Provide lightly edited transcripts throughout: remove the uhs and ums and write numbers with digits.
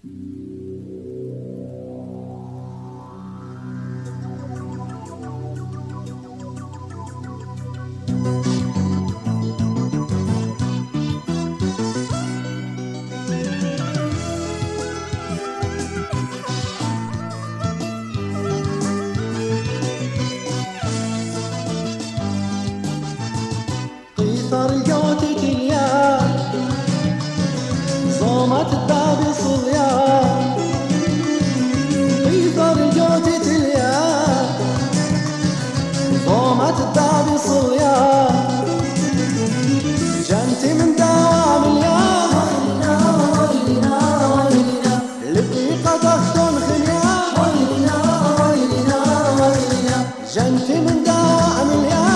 طريقتك اليوم صومت الباب صليان في طريقتك اليوم صومت الباب صليان جنتي من دوام اليوم لدقيقة تخدم خيام جنتي من دوام اليوم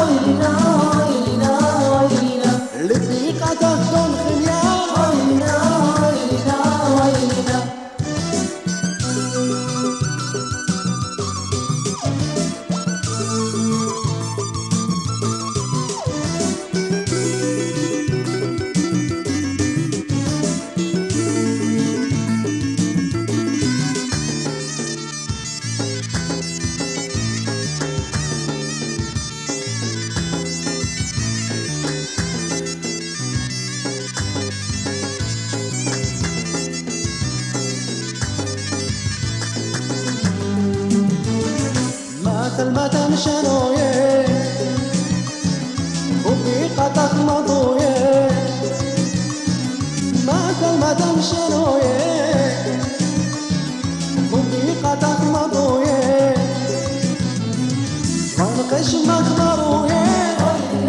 المتن شنويه وبيقتك مضويه مات المتن شنويه وبيقتك مضويه وانقش مخمرويه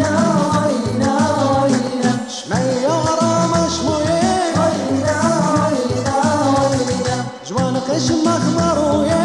شمية غرام شمويه جوانقش مخمرويه